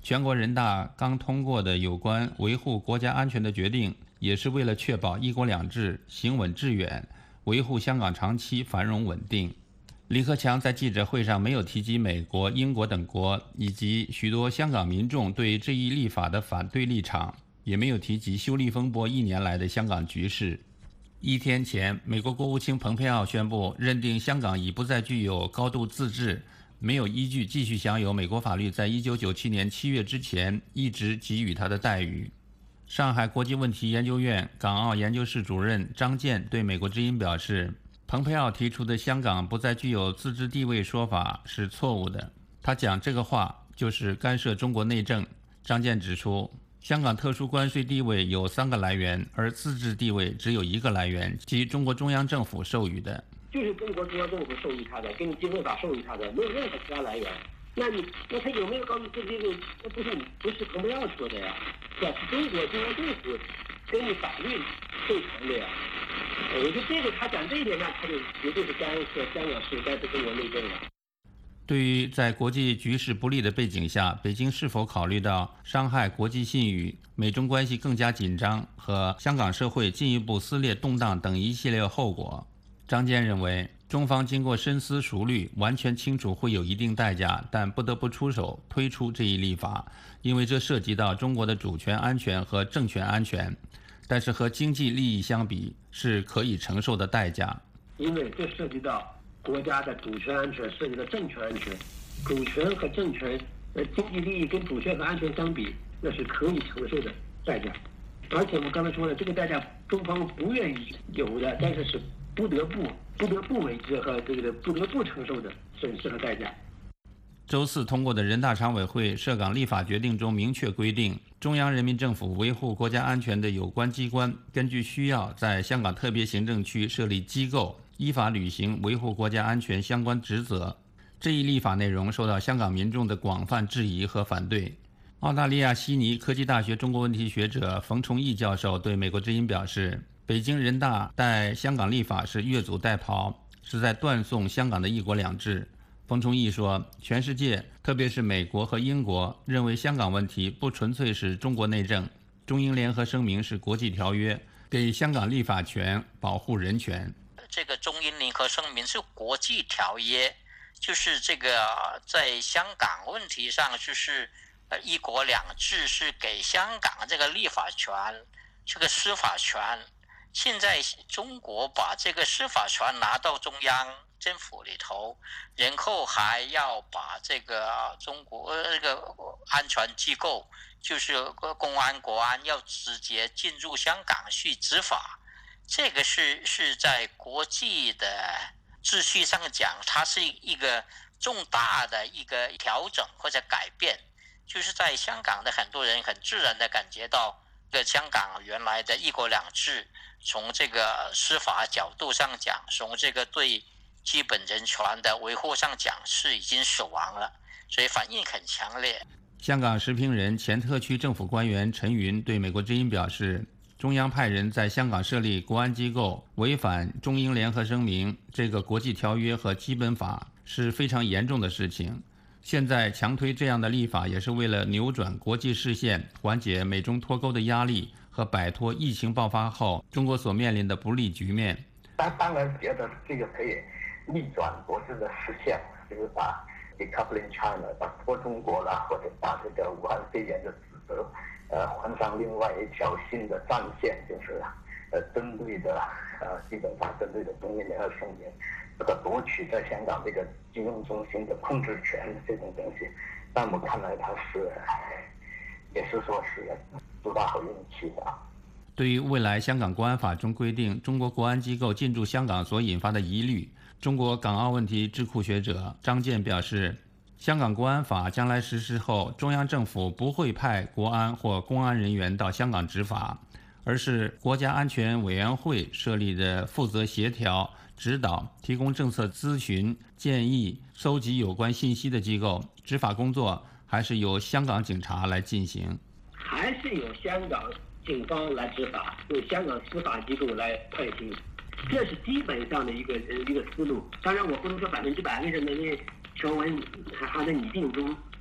[SPEAKER 4] 全国人大刚通过的有关维护国家安全的决定，也是为了确保一国两制行稳致远，维护香港长期繁荣稳定。李克强在记者会上没有提及美国、英国等国以及许多香港民众对这一立法的反对立场，也没有提及修例风波1年来的香港局势。1天前，美国国务卿蓬佩奥宣布认定香港已不再具有高度自治，没有依据继续享有美国法律在1997年7月之前一直给予他的待遇。上海国际问题研究院港澳研究室主任张健对美国之音表示，蓬佩奥提出的香港不再具有自治地位说法是错误的，他讲这个话就是干涉中国内政。张健指出，香港特殊关税地位有3个来源，而自治地位只有1个来源，即中国中央政府授予的。
[SPEAKER 5] 就是中国中央政府授予他的，根据基本法授予他的，没有任何其他来源。那他有没有高度自治地位？那不是蓬佩奥说的呀，是吧？是中国中央政府根据法律授权的呀。我觉得这个他讲这一点，那他就绝对是干涉香港事，干涉中国内政了。
[SPEAKER 4] 对于在国际局势不利的背景下，北京是否考虑到伤害国际信誉、美中关系更加紧张和香港社会进一步撕裂动荡等一系列后果？张坚认为，中方经过深思熟虑，完全清楚会有一定代价，但不得不出手推出这一立法，因为这涉及到中国的主权安全和政权安全，但是和经济利益相比，是可以承受的代价。
[SPEAKER 5] 因为这涉及到国家的主权安全，涉及到政权安全，主权和政权，经济利益跟主权和安全相比，那是可以承受的代价。而且我刚才说了，这个代价中方不愿意有的，但是不得不为之和这个不得不承受的损失和代价。
[SPEAKER 4] 周4通过的人大常委会涉港立法决定中明确规定，中央人民政府维护国家安全的有关机关，根据需要在香港特别行政区设立机构，依法履行维护国家安全相关职责。这一立法内容受到香港民众的广泛质疑和反对。澳大利亚悉尼科技大学中国问题学者冯崇义教授对美国之音表示，北京人大带香港立法是越俎代庖，是在断送香港的一国两制。冯崇义说，全世界特别是美国和英国认为香港问题不纯粹是中国内政，中英联合声明是国际条约，给香港立法权，保护人权。
[SPEAKER 6] 这个中英联合声明是国际条约，就是这个在香港问题上，就是一国两制是给香港这个立法权，这个司法权。现在中国把这个司法权拿到中央政府里头，然后还要把这个中国这个安全机构，就是公安国安，要直接进入香港去执法。这个是在国际的秩序上讲，它是一个重大的一个调整或者改变，就是在香港的很多人很自然的感觉到，香港原来的一国两制，从这个司法角度上讲，从这个对基本人权的维护上讲，是已经死亡了，所以反应很强烈。
[SPEAKER 4] 香港时评人、前特区政府官员陈云对美国之音表示，中央派人在香港设立国安机构，违反中英联合声明这个国际条约和基本法是非常严重的事情。现在强推这样的立法，也是为了扭转国际视线，缓解美中脱钩的压力和摆脱疫情爆发后中国所面临的不利局面。
[SPEAKER 7] 当然觉得这个可以逆转国际的视线，就是把 decoupling China 把脱中国了，或者把这个武汉肺炎的指责换上另外一条新的战线，就是针对的基本法，针对的中英联合声明，这个夺取在香港这个金融中心的控制权这种东西，在我看来它是也是说是不大好运气的。
[SPEAKER 4] 对于未来香港国安法中规定中国国安机构进驻香港所引发的疑虑，中国港澳问题智库学者张健表示，香港国安法将来实施后，中央政府不会派国安或公安人员到香港执法，而是国家安全委员会设立的负责协调、指导、提供政策咨询、建议、收集有关信息的机构，执法工作还是由香港警察来进行。
[SPEAKER 5] 还是由香港警方来执法，由香港司法机构来判刑，这是基本上的一个思路。当然，我不能说100%，为什么？因为条文还在拟定中。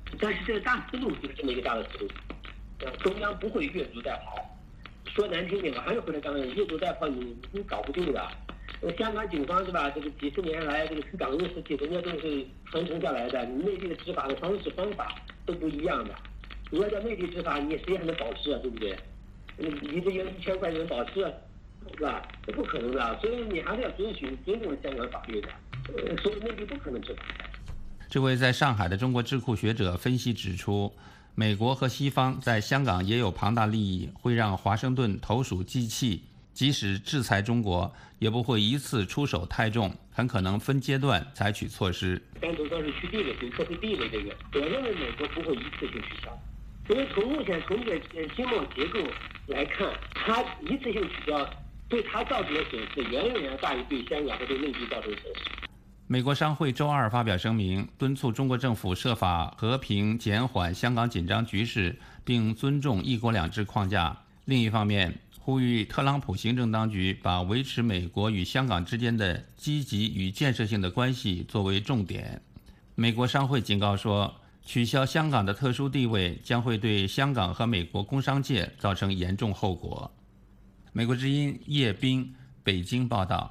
[SPEAKER 5] 但是这个大思路就是这么一个大的思路，中央不会越俎代庖。说难听点，我还是回来刚刚，越俎代庖你搞不定的。香港警方是吧？这个几十年来，这个港英时期人家都是传承下来的，你内地的执法的方式方法都不一样的。你要在内地执法，你谁还能保持啊？对不对？你这1000块钱能保持，是吧？这不可能的，所以你还是要遵守香港法律的。所以内地不可能执法。
[SPEAKER 4] 这位在上海的中国智库学者分析指出，美国和西方在香港也有庞大利益，会让华盛顿投鼠忌器，即使制裁中国，也不会一次出手太重，很可能分阶段采取措施。
[SPEAKER 5] 单独是去地位，比如说是地位这个，我认为美国不会一次性取消，因为目前从这个经贸结构来看，它一次性取消对它造成的损失远远大于对香港和对内地造成的损失。
[SPEAKER 4] 美国商会周二发表声明，敦促中国政府设法和平减缓香港紧张局势，并尊重一国两制框架。另一方面，呼吁特朗普行政当局把维持美国与香港之间的积极与建设性的关系作为重点。美国商会警告说，取消香港的特殊地位将会对香港和美国工商界造成严重后果。美国之音叶斌，北京报道。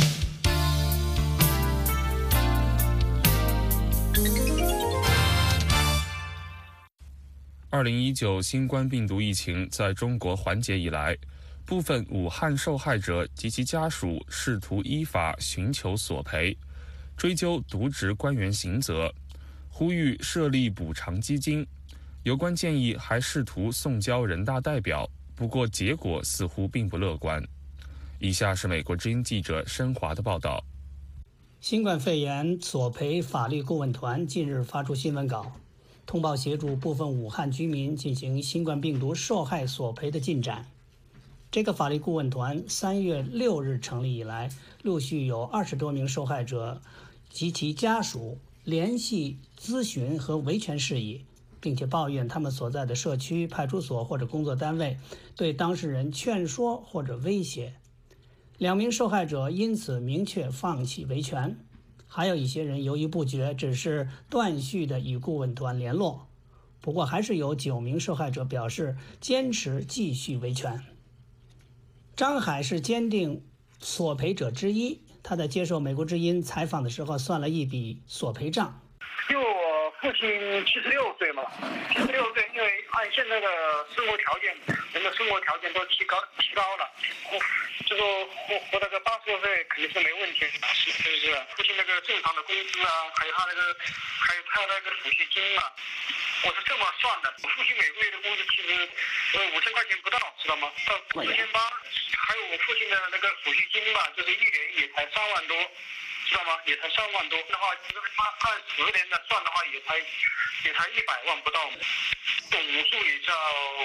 [SPEAKER 3] 2019新冠病毒疫情在中国缓解以来，部分武汉受害者及其家属试图依法寻求索赔，追究渎职官员刑责，呼吁设立补偿基金。有关建议还试图送交人大代表，不过结果似乎并不乐观。以下是美国之音记者申华的报道。
[SPEAKER 8] 新冠肺炎索赔法律顾问团近日发出新闻稿，通报协助部分武汉居民进行新冠病毒受害索赔的进展。这个法律顾问团3月6日成立以来，陆续有20多名受害者及其家属联系咨询和维权事宜，并且抱怨他们所在的社区、派出所或者工作单位对当事人劝说或者威胁。2名受害者因此明确放弃维权，还有一些人犹豫不决，只是断续地与顾问团联络。不过还是有9名受害者表示坚持继续维权。张海是坚定索赔者之一，他在接受美国之音采访的时候算了一笔索赔账。
[SPEAKER 9] 因为我父亲76岁嘛，76岁，因为按现在的生活条件，人的生活条件都提高了，就说活到个80多岁肯定是没问题，是不是？父亲那个正常的工资啊，还有他那个抚恤金啊，我是这么算的。我父亲每个月的工资其实5000块钱不到，知道吗？到4800，还有我父亲的那个抚恤金吧，就是1年也才3万多。知道吗？也才3万多的话，按10年的算的话，也才100万不到，总数也叫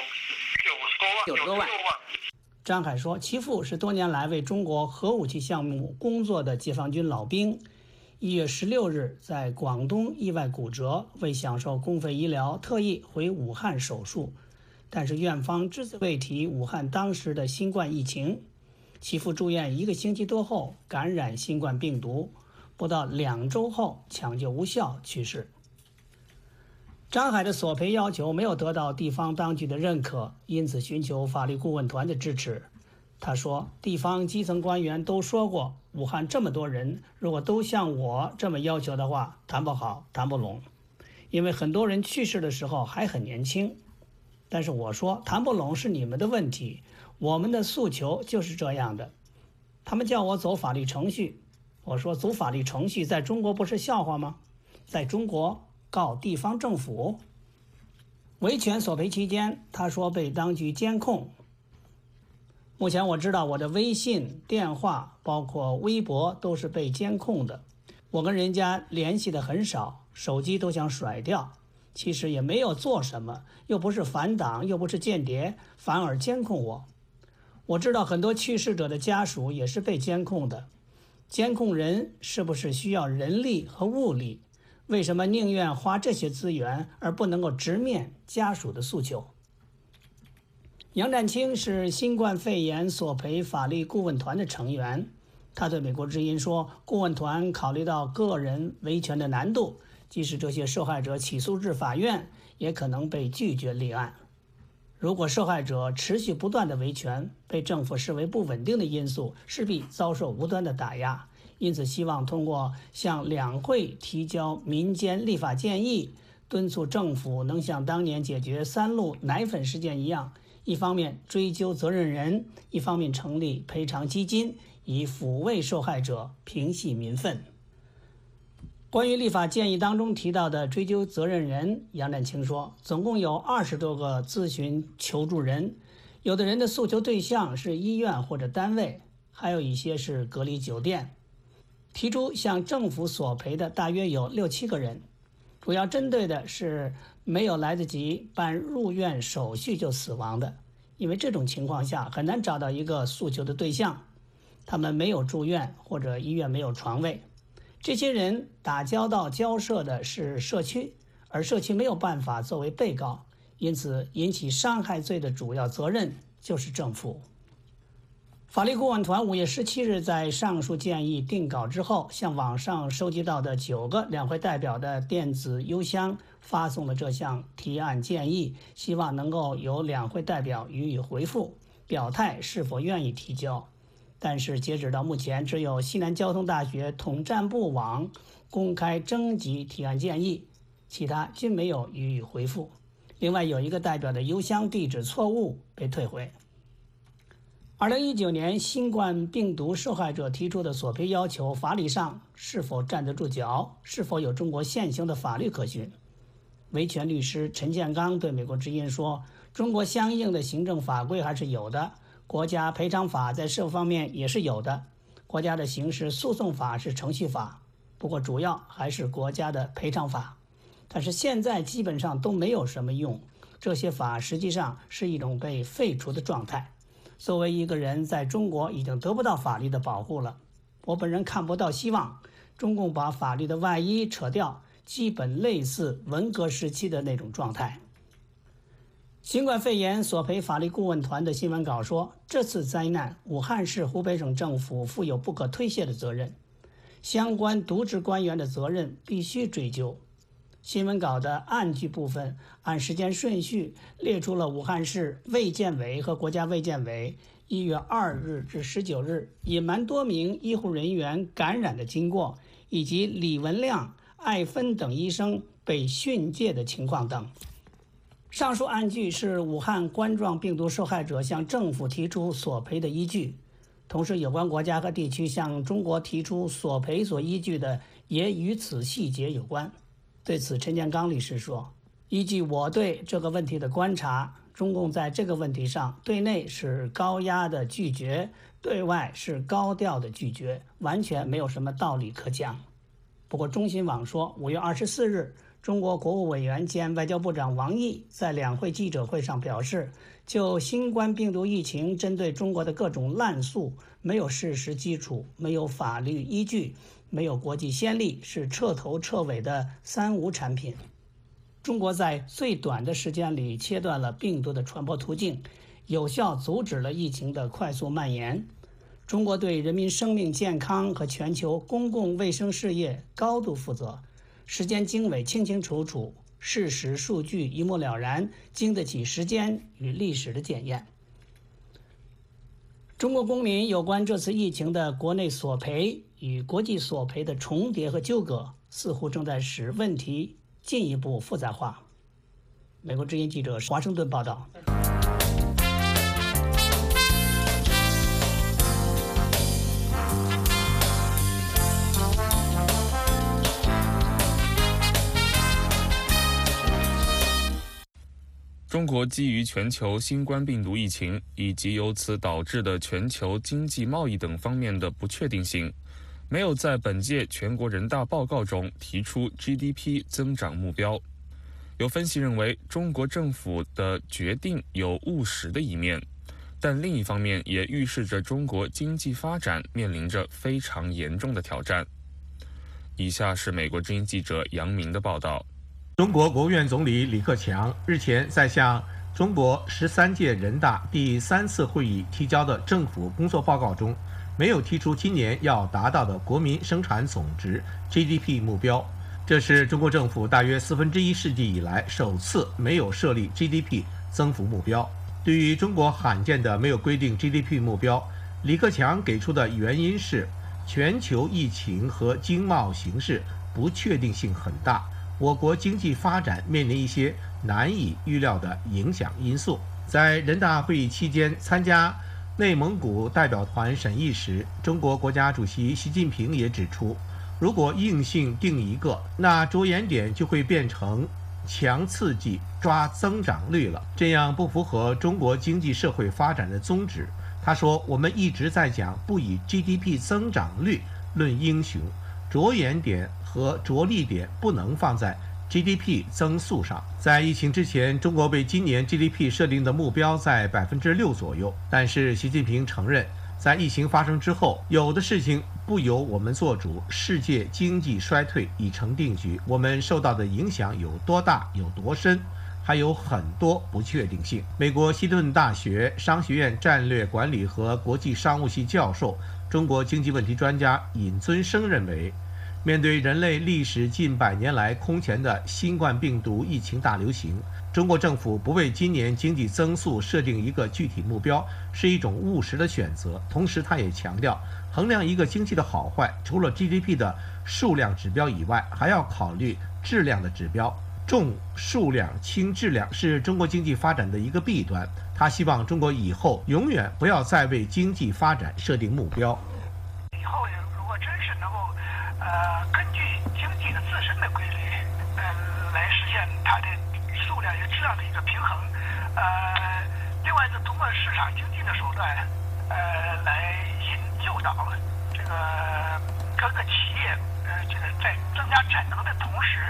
[SPEAKER 9] 90多万。
[SPEAKER 8] 张海说，其父是多年来为中国核武器项目工作的解放军老兵。1月16日在广东意外骨折，为享受公费医疗，特意回武汉手术，但是院方只字未提武汉当时的新冠疫情。其父住院1个星期多后感染新冠病毒，不到2周后抢救无效去世。张海的索赔要求没有得到地方当局的认可，因此寻求法律顾问团的支持。他说，地方基层官员都说过，武汉这么多人，如果都像我这么要求的话，谈不好，谈不拢，因为很多人去世的时候还很年轻。但是我说，谈不拢是你们的问题，我们的诉求就是这样的。他们叫我走法律程序，我说走法律程序在中国不是笑话吗？在中国告地方政府。维权索赔期间，他说被当局监控。目前我知道我的微信、电话包括微博都是被监控的，我跟人家联系的很少，手机都想甩掉，其实也没有做什么，又不是反党，又不是间谍，反而监控我。我知道很多去世者的家属也是被监控的，监控人是不是需要人力和物力？为什么宁愿花这些资源而不能够直面家属的诉求？杨占清是新冠肺炎索赔法律顾问团的成员，他对美国之音说，顾问团考虑到个人维权的难度， 即使这些受害者起诉至法院，也可能被拒绝立案。如果受害者持续不断的维权，被政府视为不稳定的因素，势必遭受无端的打压。因此，希望通过向两会提交民间立法建议，敦促政府能像当年解决三鹿奶粉事件一样，一方面追究责任人，一方面成立赔偿基金，以抚慰受害者，平息民愤。关于立法建议当中提到的追究责任人，杨占清说，总共有20多个咨询求助人，有的人的诉求对象是医院或者单位，还有一些是隔离酒店。提出向政府索赔的大约有6、7个人，主要针对的是没有来得及办入院手续就死亡的，因为这种情况下很难找到一个诉求的对象，他们没有住院或者医院没有床位。这些人打交道交涉的是社区，而社区没有办法作为被告，因此引起伤害罪的主要责任就是政府。法律顾问团5月17日在上述建议定稿之后，向网上收集到的9个两会代表的电子邮箱发送了这项提案建议，希望能够由两会代表予以回复，表态是否愿意提交。但是截止到目前，只有西南交通大学统战部网公开征集提案建议，其他均没有予以回复。另外有一个代表的邮箱地址错误被退回。2019年新冠病毒受害者提出的索赔要求，法理上是否站得住脚，是否有中国现行的法律可循？维权律师陈建刚对美国之音说，中国相应的行政法规还是有的，国家赔偿法在这方面也是有的，国家的刑事诉讼法是程序法，不过主要还是国家的赔偿法。但是现在基本上都没有什么用，这些法实际上是一种被废除的状态。作为一个人在中国已经得不到法律的保护了，我本人看不到希望。中共把法律的外衣扯掉，基本类似文革时期的那种状态。新冠肺炎索赔法律顾问团的新闻稿说，这次灾难武汉市湖北省政府负有不可推卸的责任，相关渎职官员的责任必须追究。新闻稿的案句部分按时间顺序列出了武汉市卫健委和国家卫健委1月2日至19日隐瞒多名医护人员感染的经过，以及李文亮、艾芬等医生被训诫的情况等。上述案句是武汉冠状病毒受害者向政府提出索赔的依据，同时有关国家和地区向中国提出索赔所依据的也与此细节有关。对此，陈建刚律师说，依据我对这个问题的观察，中共在这个问题上对内是高压的拒绝，对外是高调的拒绝，完全没有什么道理可讲。不过中新网说，5月24日中国国务委员兼外交部长王毅在两会记者会上表示，就新冠病毒疫情针对中国的各种滥诉没有事实基础，没有法律依据，没有国际先例，是彻头彻尾的三无产品。中国在最短的时间里切断了病毒的传播途径，有效阻止了疫情的快速蔓延。中国对人民生命健康和全球公共卫生事业高度负责，时间经纬清清楚楚，事实数据一目了然，经得起时间与历史的检验。中国公民有关这次疫情的国内索赔与国际索赔的重叠和纠葛，似乎正在使问题进一步复杂化。美国之音记者华盛顿报道。
[SPEAKER 3] 中国基于全球新冠病毒疫情以及由此导致的全球经济贸易等方面的不确定性，没有在本届全国人大报告中提出 GDP 增长目标。有分析认为，中国政府的决定有务实的一面，但另一方面也预示着中国经济发展面临着非常严重的挑战。以下是美国之音记者杨明的报道。
[SPEAKER 10] 中国国务院总理李克强日前在向中国13届人大第3次会议提交的政府工作报告中，没有提出今年要达到的国民生产总值 GDP 目标， 这是中国政府大约1/4世纪以来首次没有设立 GDP 增幅目标。对于中国罕见的没有规定 GDP 目标，李克强给出的原因是全球疫情和经贸形势不确定性很大，我国经济发展面临一些难以预料的影响因素。在人大会议期间参加内蒙古代表团审议时，中国国家主席习近平也指出，如果硬性定一个，那着眼点就会变成强刺激抓增长率了，这样不符合中国经济社会发展的宗旨。他说，我们一直在讲不以 GDP 增长率论英雄，着眼点和着力点不能放在 GDP 增速上。在疫情之前，中国为今年 GDP 设定的目标在6%左右，但是习近平承认，在疫情发生之后，有的事情不由我们做主，世界经济衰退已成定局，我们受到的影响有多大有多深，还有很多不确定性。美国希顿大学商学院战略管理和国际商务系教授、中国经济问题专家尹尊生认为，面对人类历史近100年来空前的新冠病毒疫情大流行，中国政府不为今年经济增速设定一个具体目标，是一种务实的选择。同时，他也强调，衡量一个经济的好坏，除了 GDP 的数量指标以外，还要考虑质量的指标。重数量轻质量是中国经济发展的一个弊端。他希望中国以后永远不要再为经济发展设定目标。
[SPEAKER 11] 以后如果真是能够根据经济的自身的规律，来实现它的数量与质量的一个平衡，另外是通过市场经济的手段，来诱导这个各个企业，这个在增加产能的同时，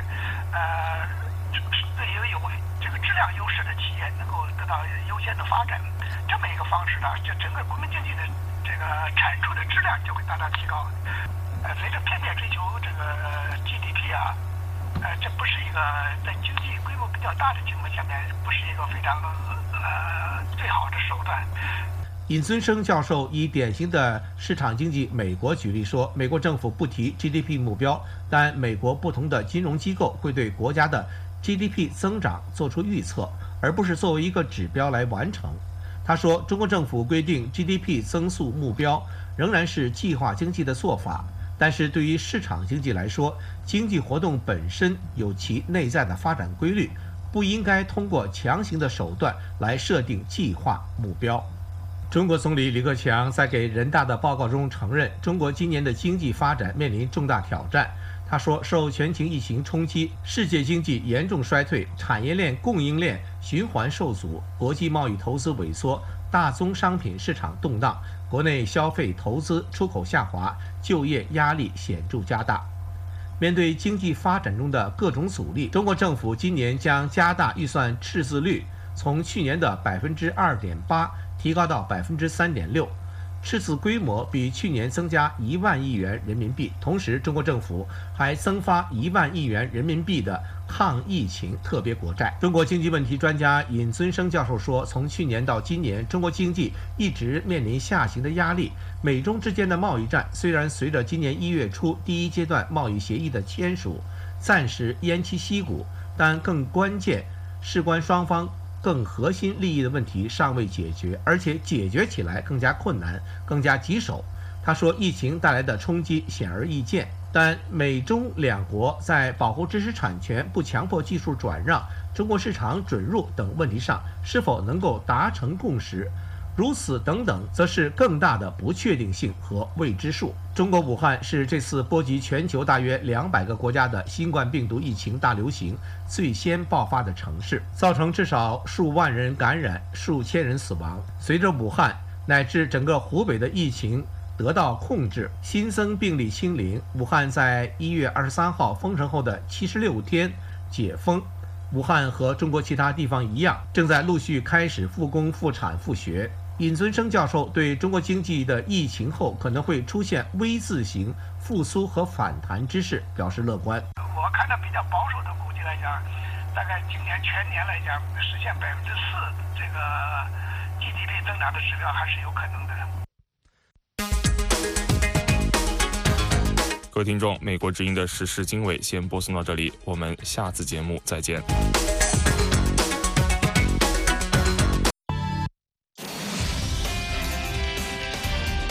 [SPEAKER 11] 对于有这个质量优势的企业能够得到优先的发展，这么一个方式呢，就整个国民经济的这个产出的质量就会大大提高。随着片面追求这个GDP 啊，这不是一个在经济规模比较大的情况下面，不是一个非常最好的手段。
[SPEAKER 10] 尹尊生教授以典型的市场经济美国举例说，美国政府不提 GDP 目标，但美国不同的金融机构会对国家的 GDP 增长做出预测，而不是作为一个指标来完成。他说，中国政府规定 GDP 增速目标仍然是计划经济的做法，但是对于市场经济来说，经济活动本身有其内在的发展规律，不应该通过强行的手段来设定计划目标。中国总理李克强在给人大的报告中承认，中国今年的经济发展面临重大挑战。他说，受全球疫情冲击，世界经济严重衰退，产业链、供应链循环受阻，国际贸易投资萎缩，大宗商品市场动荡，国内消费、投资、出口下滑，就业压力显著加大。面对经济发展中的各种阻力，中国政府今年将加大预算赤字率，从去年的2.8%提高到3.6%，赤字规模比去年增加1万亿元人民币。同时，中国政府还增发1万亿元人民币的抗疫情特别国债。中国经济问题专家尹尊生教授说，从去年到今年，中国经济一直面临下行的压力。美中之间的贸易战虽然随着今年1月初第一阶段贸易协议的签署，暂时偃旗息鼓，但更关键事关双方更核心利益的问题尚未解决，而且解决起来更加困难，更加棘手。他说，疫情带来的冲击显而易见，但美中两国在保护知识产权、不强迫技术转让、中国市场准入等问题上是否能够达成共识，如此等等，则是更大的不确定性和未知数。中国武汉是这次波及全球大约200个国家的新冠病毒疫情大流行最先爆发的城市，造成至少数万人感染、数千人死亡。随着武汉乃至整个湖北的疫情得到控制，新增病例清零，武汉在1月23号封城后的76天解封。武汉和中国其他地方一样，正在陆续开始复工、复产、复学。尹尊生教授对中国经济的疫情后可能会出现 V 字形复苏和反弹之势表示乐观。
[SPEAKER 11] 我看到比较保守的估计来讲，大概今年全年来讲实现4%这个 GDP 增长的指标还是有可能的。
[SPEAKER 3] 各位听众，美国之音的时事经纬先播送到这里，我们下次节目再见。